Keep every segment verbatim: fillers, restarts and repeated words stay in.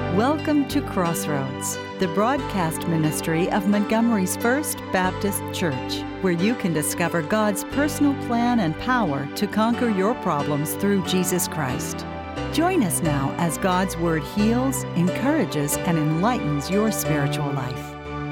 Welcome to Crossroads, the broadcast ministry of Montgomery's First Baptist Church, where you can discover God's personal plan and power to conquer your problems through Jesus Christ. Join us now as God's Word heals, encourages, and enlightens your spiritual life.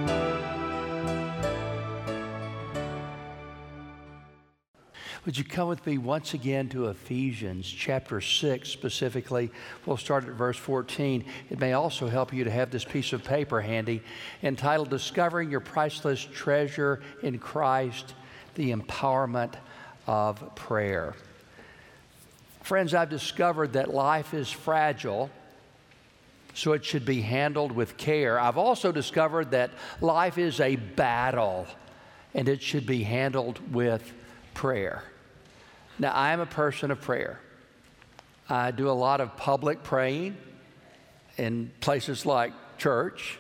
Would you come with me once again to Ephesians chapter six specifically? We'll start at verse fourteen. It may also help you to have this piece of paper handy entitled Discovering Your Priceless Treasure in Christ, the Empowerment of Prayer. Friends, I've discovered that life is fragile, so it should be handled with care. I've also discovered that life is a battle, and it should be handled with prayer. Now, I am a person of prayer. I do a lot of public praying in places like church.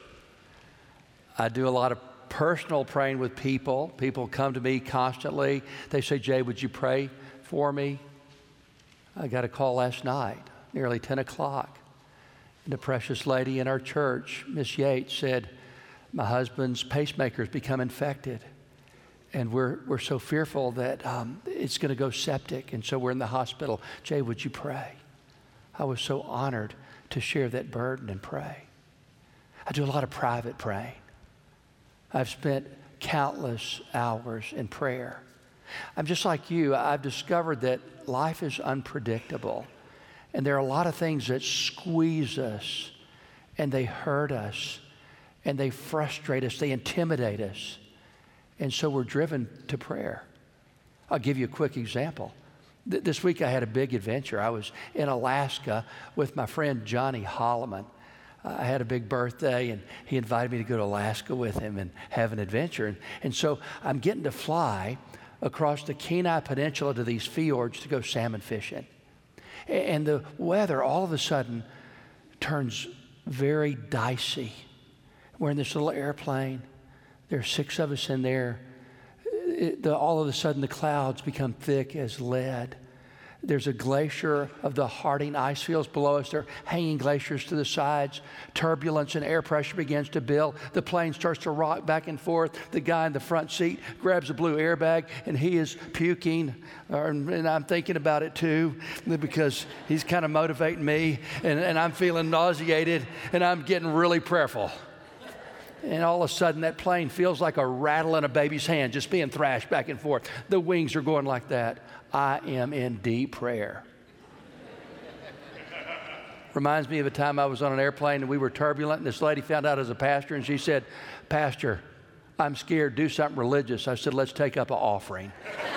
I do a lot of personal praying with people. People come to me constantly. They say, Jay, would you pray for me? I got a call last night, nearly ten o'clock. And a precious lady in our church, Miss Yates, said, my husband's pacemaker's become infected. And we're we're so fearful that um, it's going to go septic, and so we're in the hospital. Jay, would you pray? I was so honored to share that burden and pray. I do a lot of private praying. I've spent countless hours in prayer. I'm just like you. I've discovered that life is unpredictable, and there are a lot of things that squeeze us, and they hurt us, and they frustrate us, they intimidate us. And so we're driven to prayer. I'll give you a quick example. Th- this week I had a big adventure. I was in Alaska with my friend Johnny Holloman. Uh, I had a big birthday, and he invited me to go to Alaska with him and have an adventure. And, and so I'm getting to fly across the Kenai Peninsula to these fjords to go salmon fishing. And, and the weather all of a sudden turns very dicey. We're in this little airplane. There are six of us in there. It, the, all of a sudden, the clouds become thick as lead. There's a glacier of the Harding ice fields below us. There are hanging glaciers to the sides. Turbulence and air pressure begins to build. The plane starts to rock back and forth. The guy in the front seat grabs a blue airbag, and he is puking. Or, and I'm thinking about it too, because he's kind of motivating me, and, and I'm feeling nauseated, and I'm getting really prayerful. And all of a sudden, that plane feels like a rattle in a baby's hand, just being thrashed back and forth. The wings are going like that. I am in deep prayer. Reminds me of a time I was on an airplane and we were turbulent, and this lady found out I was a pastor, and she said, Pastor, I'm scared. Do something religious. I said, let's take up an offering.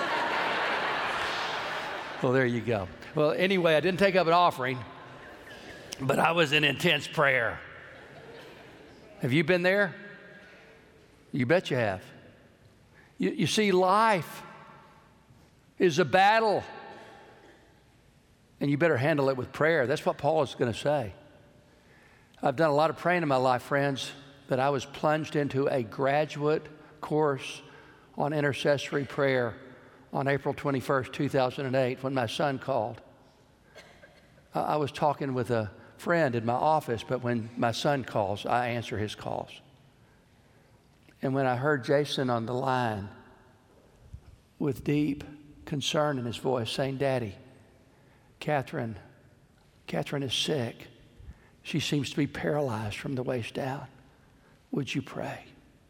Well, there you go. Well, anyway, I didn't take up an offering, but I was in intense prayer. Have you been there? You bet you have. You, you see, life is a battle, and you better handle it with prayer. That's what Paul is going to say. I've done a lot of praying in my life, friends, but I was plunged into a graduate course on intercessory prayer on April twenty-first, two thousand eight, when my son called. I, I was talking with a friend in my office, but when my son calls, I answer his calls. And when I heard Jason on the line with deep concern in his voice saying, Daddy, Catherine, Catherine is sick. She seems to be paralyzed from the waist down. Would you pray?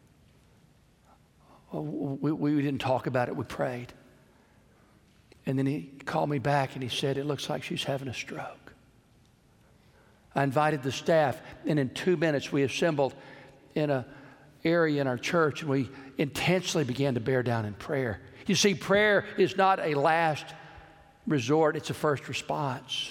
Well, we, we didn't talk about it, we prayed. And then he called me back and he said, it looks like she's having a stroke. I invited the staff, and in two minutes we assembled in an area in our church, and we intensely began to bear down in prayer. You see, prayer is not a last resort, it's a first response.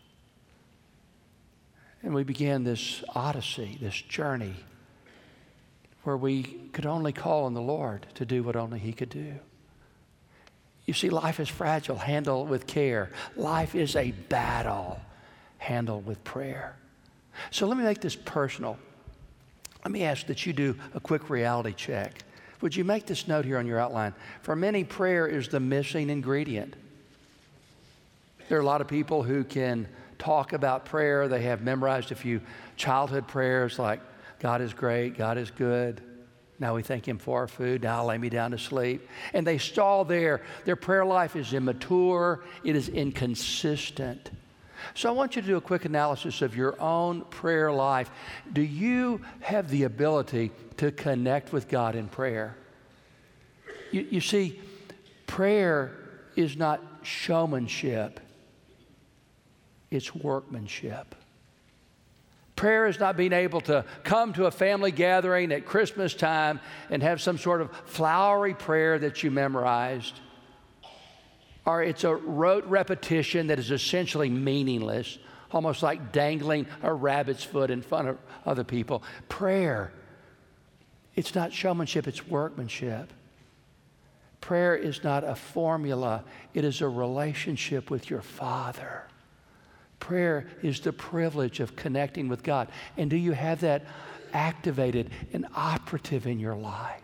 And we began this odyssey, this journey, where we could only call on the Lord to do what only He could do. You see, life is fragile, handle with care. Life is a battle. Handle with prayer. So let me make this personal. Let me ask that you do a quick reality check. Would you make this note here on your outline? For many, prayer is the missing ingredient. There are a lot of people who can talk about prayer. They have memorized a few childhood prayers like, God is great, God is good. Now we thank Him for our food. Now I'll lay me down to sleep. And they stall there. Their prayer life is immature. It is inconsistent. So I want you to do a quick analysis of your own prayer life. Do you have the ability to connect with God in prayer? You, you see, prayer is not showmanship. It's workmanship. Prayer is not being able to come to a family gathering at Christmas time and have some sort of flowery prayer that you memorized. Or it's a rote repetition that is essentially meaningless, almost like dangling a rabbit's foot in front of other people. Prayer, it's not showmanship, it's workmanship. Prayer is not a formula, it is a relationship with your Father. Prayer is the privilege of connecting with God. And do you have that activated and operative in your life?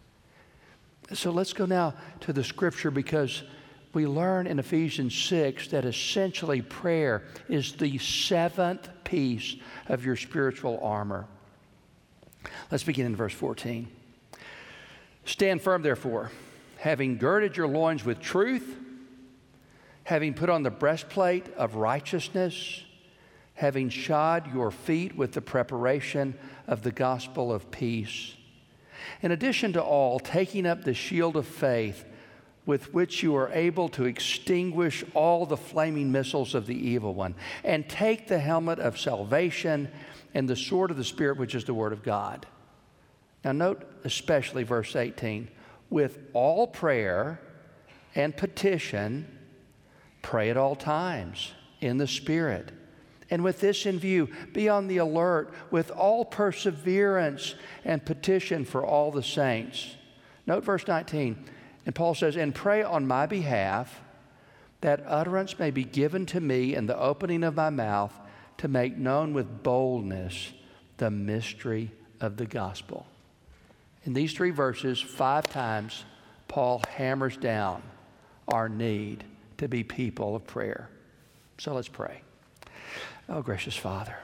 So let's go now to the scripture, because we learn in Ephesians six that essentially prayer is the seventh piece of your spiritual armor. Let's begin in verse fourteen. Stand firm, therefore, having girded your loins with truth, having put on the breastplate of righteousness, having shod your feet with the preparation of the gospel of peace. In addition to all, taking up the shield of faith, with which you are able to extinguish all the flaming missiles of the evil one, and take the helmet of salvation and the sword of the Spirit, which is the Word of God. Now note especially verse eighteen. With all prayer and petition, pray at all times in the Spirit. And with this in view, be on the alert with all perseverance and petition for all the saints. Note verse nineteen. And Paul says, and pray on my behalf that utterance may be given to me in the opening of my mouth to make known with boldness the mystery of the gospel. In these three verses, five times, Paul hammers down our need to be people of prayer. So let's pray. Oh, gracious Father,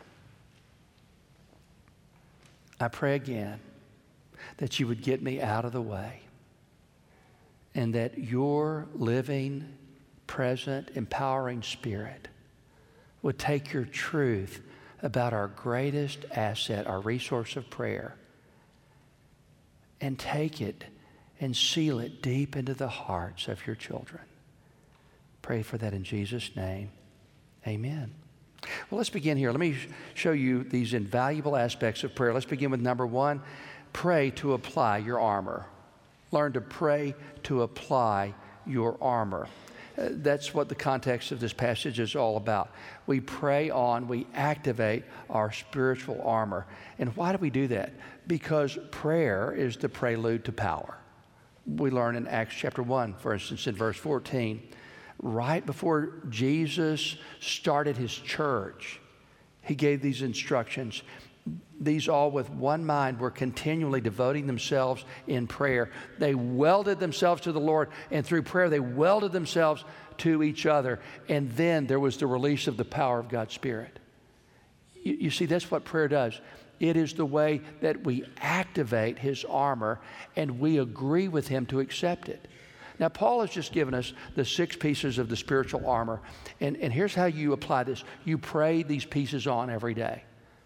I pray again that you would get me out of the way, and that your living, present, empowering Spirit would take your truth about our greatest asset, our resource of prayer, and take it and seal it deep into the hearts of your children. Pray for that in Jesus' name. Amen. Well, let's begin here. Let me show you these invaluable aspects of prayer. Let's begin with number one. Pray to apply your armor. Learn to pray to apply your armor. Uh, that's what the context of this passage is all about. We pray on, we activate our spiritual armor. And why do we do that? Because prayer is the prelude to power. We learn in Acts chapter one, for instance, in verse fourteen, right before Jesus started his church, he gave these instructions. These all with one mind were continually devoting themselves in prayer. They welded themselves to the Lord, and through prayer they welded themselves to each other. And then there was the release of the power of God's Spirit. You, you see, that's what prayer does. It is the way that we activate His armor, and we agree with Him to accept it. Now, Paul has just given us the six pieces of the spiritual armor, and, and here's how you apply this. You pray these pieces on every day.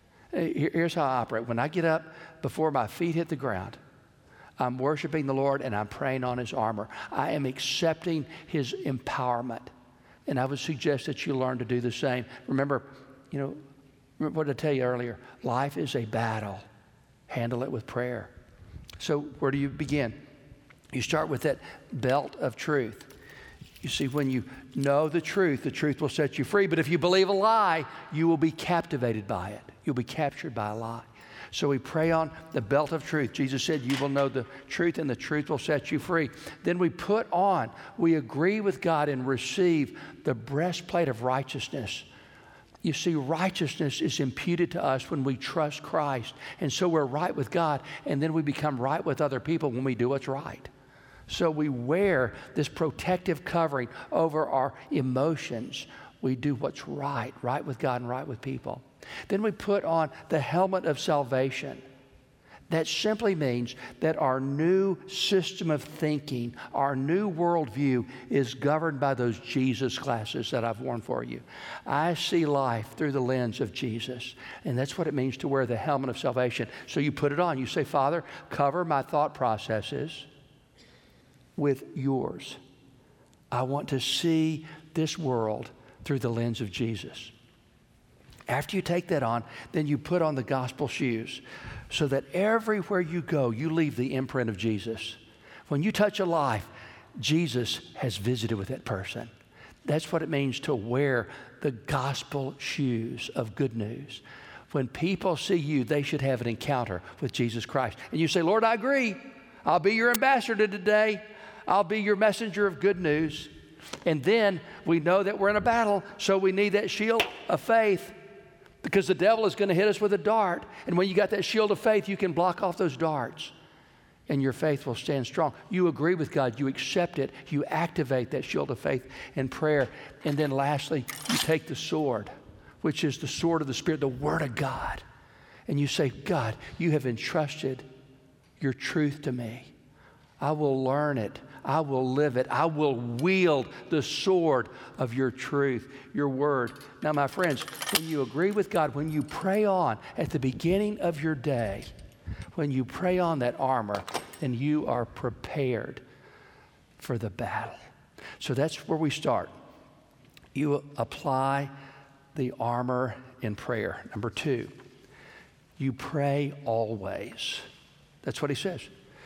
Here's how I operate. When I get up, before my feet hit the ground, I'm worshiping the Lord and I'm praying on His armor. I am accepting His empowerment. And I would suggest that you learn to do the same. Remember, you know, remember what I tell you earlier? Life is a battle. Handle it with prayer. So where do you begin? You start with that belt of truth. You see, when you know the truth, the truth will set you free. But if you believe a lie, you will be captivated by it. You'll be captured by a lie. So we pray on the belt of truth. Jesus said, you will know the truth, and the truth will set you free. Then we put on, we agree with God and receive the breastplate of righteousness. You see, righteousness is imputed to us when we trust Christ. And so we're right with God, and then we become right with other people when we do what's right. So we wear this protective covering over our emotions. we do what's right, right with God and right with people. Then we put on the helmet of salvation. That simply means that our new system of thinking, our new worldview is governed by those Jesus glasses that I've worn for you. I see life through the lens of Jesus, and that's what it means to wear the helmet of salvation. So you put it on. You say, Father, cover my thought processes with yours. I want to see this world through the lens of Jesus. After you take that on, then you put on the gospel shoes so that everywhere you go, you leave the imprint of Jesus. When you touch a life, Jesus has visited with that person. That's what it means to wear the gospel shoes of good news. When people see you, they should have an encounter with Jesus Christ. And you say, Lord, I agree. I'll be your ambassador today. I'll be your messenger of good news. And then we know that we're in a battle, so we need that shield of faith. Because the devil is going to hit us with a dart. And when you got that shield of faith, you can block off those darts. And your faith will stand strong. You agree with God. You accept it. You activate that shield of faith in prayer. And then lastly, you take the sword, which is the sword of the Spirit, the Word of God. And you say, God, you have entrusted your truth to me. I will learn it. I will live it. I will wield the sword of your truth, your word. Now, my friends, when you agree with God, when you pray on at the beginning of your day, when you pray on that armor, then you are prepared for the battle. So that's where we start. You apply the armor in prayer. Number two, you pray always. That's what he says.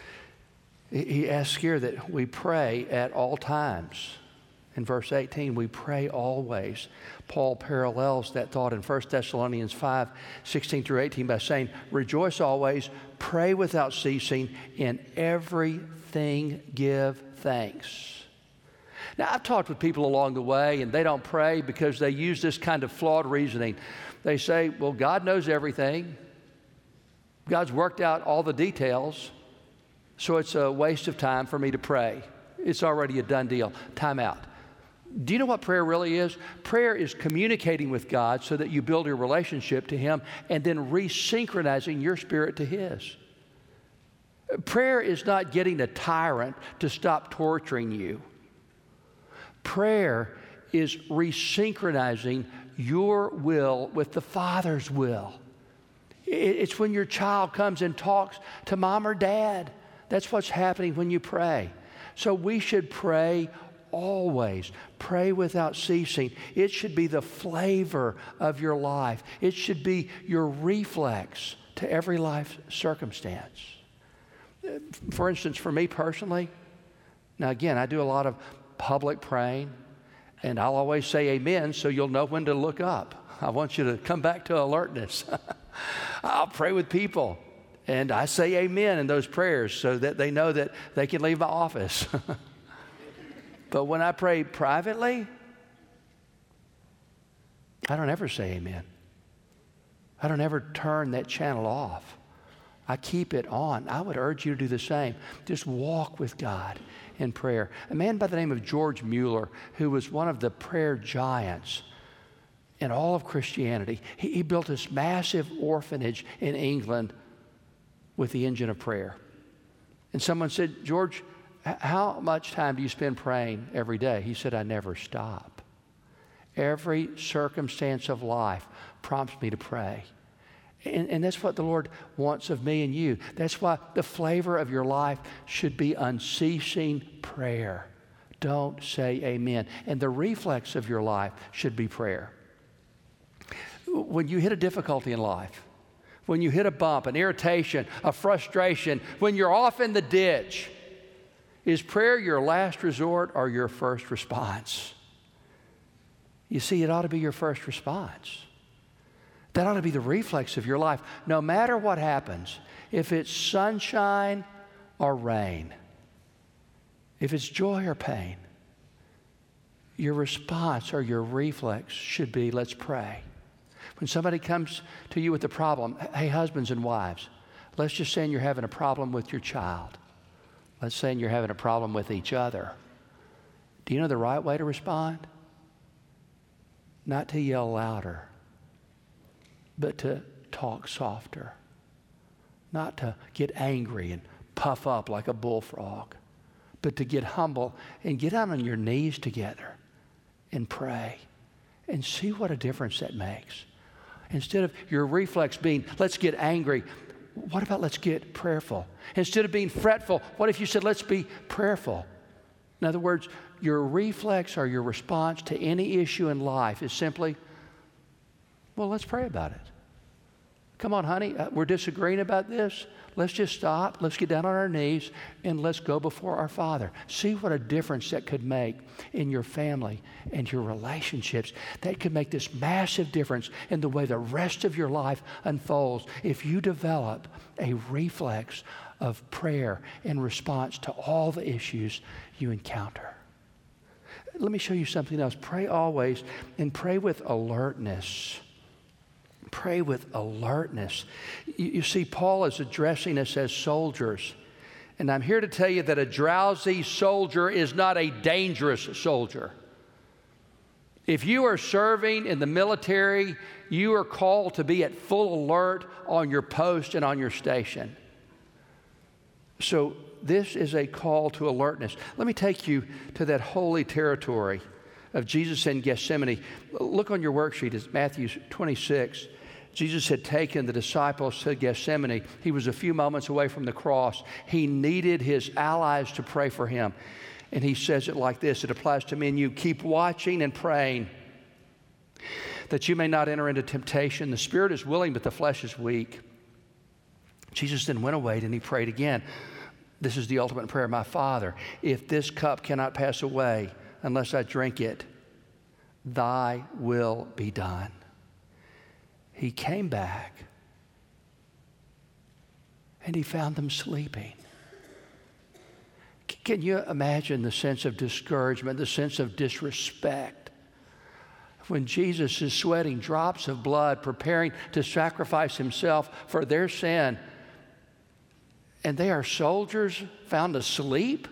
He asks here that we pray at all times. In verse eighteen, we pray always. Paul parallels that thought in First Thessalonians five, sixteen through eighteen by saying, rejoice always, pray without ceasing, in everything give thanks. Now, I've talked with people along the way, and they don't pray because they use this kind of flawed reasoning. They say, well, God knows everything. God's worked out all the details. So it's a waste of time for me to pray. It's already a done deal. Time out. Do you know what prayer really is? Prayer is communicating with God so that you build your relationship to Him and then resynchronizing your spirit to His. Prayer is not getting a tyrant to stop torturing you. Prayer is resynchronizing your will with the Father's will. It's when your child comes and talks to mom or dad. That's what's happening when you pray. So we should pray always. Pray without ceasing. It should be the flavor of your life. It should be your reflex to every life circumstance. For instance, for me personally, now again, I do a lot of public praying, and I'll always say amen so you'll know when to look up. I want you to come back to alertness. I'll pray with people. And I say amen in those prayers so that they know that they can leave my office. But when I pray privately, I don't ever say amen. I don't ever turn that channel off. I keep it on. I would urge you to do the same. Just walk with God in prayer. A man by the name of George Mueller, who was one of the prayer giants in all of Christianity, he, he built this massive orphanage in England with the engine of prayer. And someone said, George, how much time do you spend praying every day? He said, I never stop. Every circumstance of life prompts me to pray. And, and that's what the Lord wants of me and you. That's why the flavor of your life should be unceasing prayer. Don't say amen. And the reflex of your life should be prayer. When you hit a difficulty in life, when you hit a bump, an irritation, a frustration, when you're off in the ditch, is prayer your last resort or your first response? You see, it ought to be your first response. That ought to be the reflex of your life. No matter what happens, if it's sunshine or rain, if it's joy or pain, your response or your reflex should be, let's pray. When somebody comes to you with a problem, hey, husbands and wives, let's just say you're having a problem with your child. Let's say you're having a problem with each other. Do you know the right way to respond? not to yell louder, but to talk softer, not to get angry and puff up like a bullfrog, but to get humble and get down on your knees together and pray and see what a difference that makes. Instead of your reflex being, let's get angry, what about let's get prayerful? Instead of being fretful, what if you said, let's be prayerful? In other words, your reflex or your response to any issue in life is simply, well, let's pray about it. Come on, honey, uh, we're disagreeing about this. Let's just stop. Let's get down on our knees and let's go before our Father. See what a difference that could make in your family and your relationships. That could make this massive difference in the way the rest of your life unfolds if you develop a reflex of prayer in response to all the issues you encounter. Let me show you something else. Pray always and pray with alertness. Pray with alertness. You, you see, Paul is addressing us as soldiers. And I'm here to tell you that a drowsy soldier is not a dangerous soldier. If you are serving in the military, you are called to be at full alert on your post and on your station. So this is a call to alertness. Let me take you to that holy territory of Jesus in Gethsemane. Look on your worksheet. It's Matthew twenty-six. Jesus had taken the disciples to Gethsemane. He was a few moments away from the cross. He needed his allies to pray for him. And he says it like this. It applies to me and you. Keep watching and praying that you may not enter into temptation. The spirit is willing, but the flesh is weak. Jesus then went away and he prayed again. This is the ultimate prayer. My Father, if this cup cannot pass away unless I drink it, thy will be done. He came back and he found them sleeping. Can you imagine the sense of discouragement, the sense of disrespect? When Jesus is sweating drops of blood, preparing to sacrifice himself for their sin, and they are soldiers found asleep?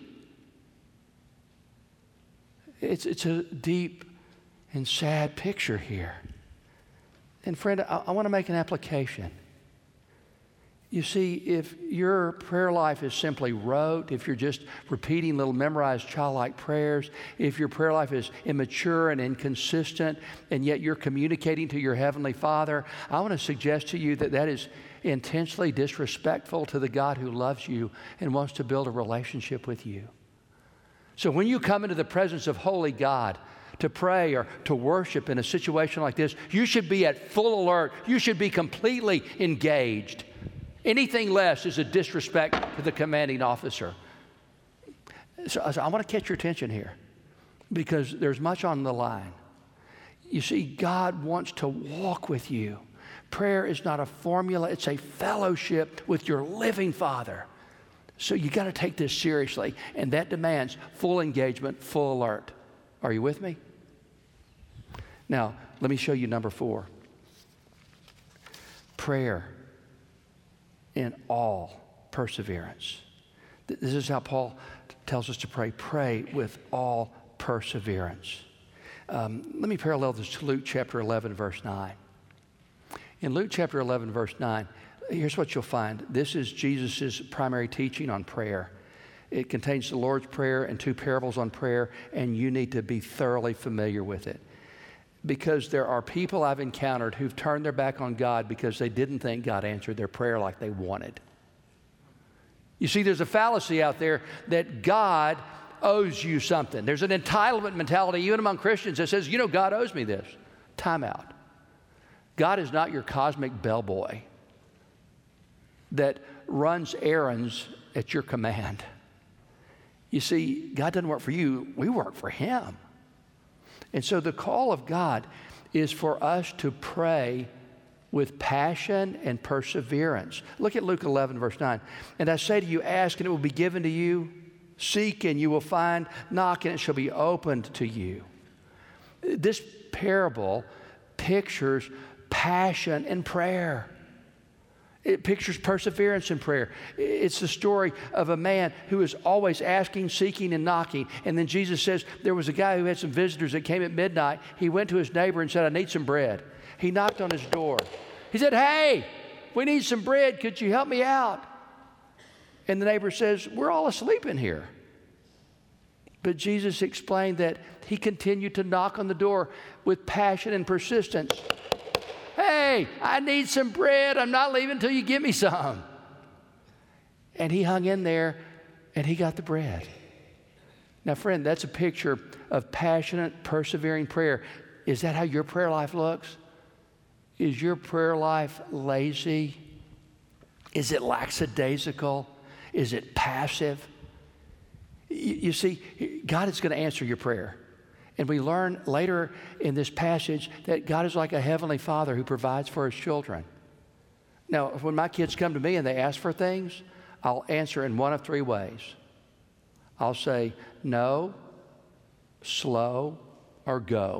It's, it's a deep and sad picture here. And friend, I, I want to make an application. You see, if your prayer life is simply rote, if you're just repeating little memorized childlike prayers, if your prayer life is immature and inconsistent, and yet you're communicating to your Heavenly Father, I want to suggest to you that that is intentionally disrespectful to the God who loves you and wants to build a relationship with you. So when you come into the presence of holy God to pray or to worship in a situation like this, you should be at full alert. You should be completely engaged. Anything less is a disrespect to the commanding officer. So, so I want to catch your attention here because there's much on the line. You see, God wants to walk with you. Prayer is not a formula. It's a fellowship with your living Father. So you got to take this seriously, and that demands full engagement, full alert. Are you with me? Now, let me show you number four. Prayer in all perseverance. This is how Paul tells us to pray. Pray with all perseverance. Um, let me parallel this to Luke chapter eleven, verse nine. In Luke chapter eleven, verse nine, here's what you'll find. This is Jesus' primary teaching on prayer. It contains the Lord's Prayer and two parables on prayer, and you need to be thoroughly familiar with it. Because there are people I've encountered who've turned their back on God because they didn't think God answered their prayer like they wanted. You see, there's a fallacy out there that God owes you something. There's an entitlement mentality even among Christians that says, you know, God owes me this. Time out. God is not your cosmic bellboy that runs errands at your command. You see, God doesn't work for you. We work for him. And so the call of God is for us to pray with passion and perseverance. Look at Luke eleven, verse nine. And I say to you, ask and it will be given to you. Seek and you will find. Knock and it shall be opened to you. This parable pictures passion and prayer. It pictures perseverance in prayer. It's the story of a man who is always asking, seeking, and knocking. And then Jesus says there was a guy who had some visitors that came at midnight. He went to his neighbor and said, I need some bread. He knocked on his door. He said, hey, we need some bread. Could you help me out? And the neighbor says, we're all asleep in here. But Jesus explained that he continued to knock on the door with passion and persistence. Hey, I need some bread. I'm not leaving until you give me some. And he hung in there and he got the bread. Now, friend, that's a picture of passionate, persevering prayer. Is that how your prayer life looks? Is your prayer life lazy? Is it lackadaisical? Is it passive? You, you see, God is going to answer your prayer. And we learn later in this passage that God is like a heavenly father who provides for his children. Now, when my kids come to me and they ask for things, I'll answer in one of three ways. I'll say no, slow, or go.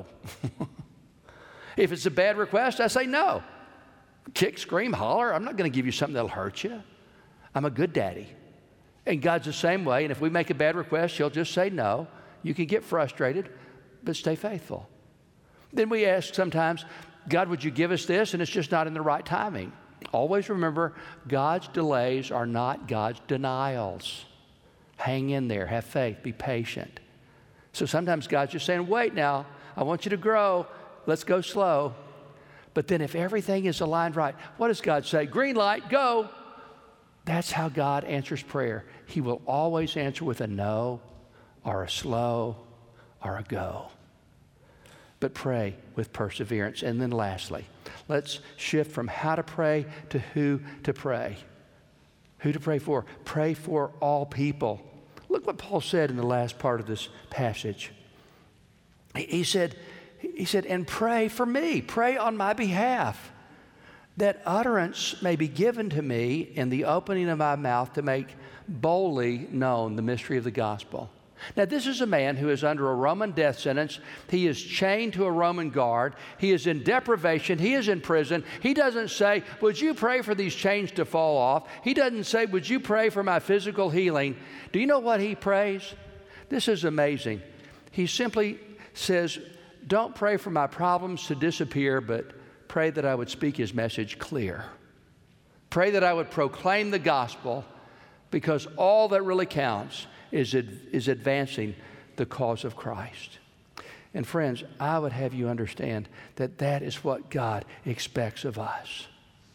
If it's a bad request, I say no. Kick, scream, holler. I'm not going to give you something that'll hurt you. I'm a good daddy. And God's the same way. And if we make a bad request, he'll just say no. You can get frustrated, but stay faithful. Then we ask sometimes, God, would you give us this? And it's just not in the right timing. Always remember, God's delays are not God's denials. Hang in there, have faith, be patient. So sometimes God's just saying, wait now, I want you to grow. Let's go slow. But then if everything is aligned right, what does God say? Green light, go. That's how God answers prayer. He will always answer with a no or a slow or a go. But pray with perseverance. And then lastly, let's shift from how to pray to who to pray. Who to pray for? Pray for all people. Look what Paul said in the last part of this passage. He, he said, he said, and pray for me. Pray on my behalf, that utterance may be given to me in the opening of my mouth to make boldly known the mystery of the gospel. Now, this is a man who is under a Roman death sentence. He is chained to a Roman guard. He is in deprivation. He is in prison. He doesn't say, would you pray for these chains to fall off? He doesn't say, would you pray for my physical healing? Do you know what he prays? This is amazing. He simply says, don't pray for my problems to disappear, but pray that I would speak his message clear. Pray that I would proclaim the gospel, because all that really counts is, ad- is advancing the cause of Christ. And friends, I would have you understand that that is what God expects of us.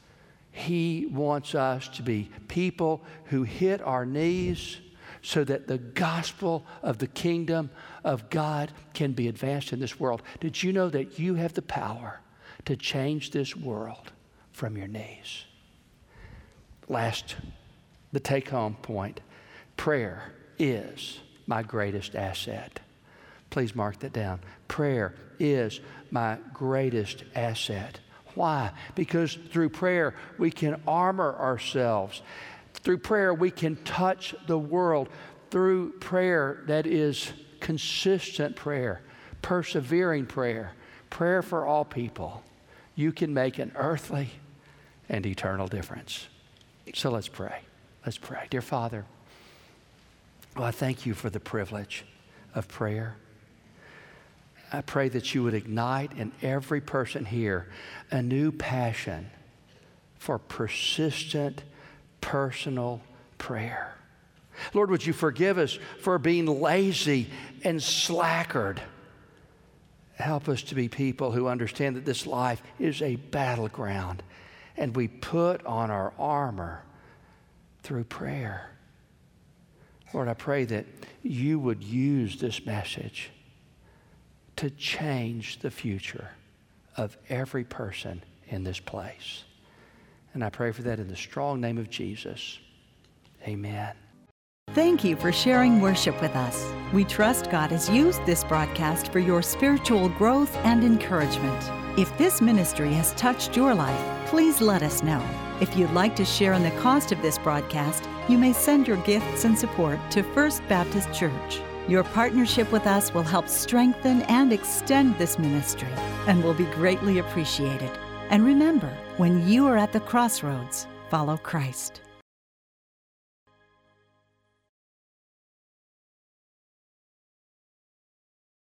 He wants us to be people who hit our knees so that the gospel of the kingdom of God can be advanced in this world. Did you know that you have the power to change this world from your knees? Last, the take-home point. Prayer is my greatest asset. Please mark that down. Prayer is my greatest asset. Why? Because through prayer, we can armor ourselves. Through prayer, we can touch the world. Through prayer that is consistent prayer, persevering prayer, prayer for all people, you can make an earthly and eternal difference. So let's pray. Let's pray. Dear Father, well, I thank you for the privilege of prayer. I pray that you would ignite in every person here a new passion for persistent, personal prayer. Lord, would you forgive us for being lazy and slackard? Help us to be people who understand that this life is a battleground, and we put on our armor through prayer. Lord, I pray that you would use this message to change the future of every person in this place. And I pray for that in the strong name of Jesus. Amen. Thank you for sharing worship with us. We trust God has used this broadcast for your spiritual growth and encouragement. If this ministry has touched your life, please let us know. If you'd like to share in the cost of this broadcast, you may send your gifts and support to First Baptist Church. Your partnership with us will help strengthen and extend this ministry and will be greatly appreciated. And remember, when you are at the crossroads, follow Christ.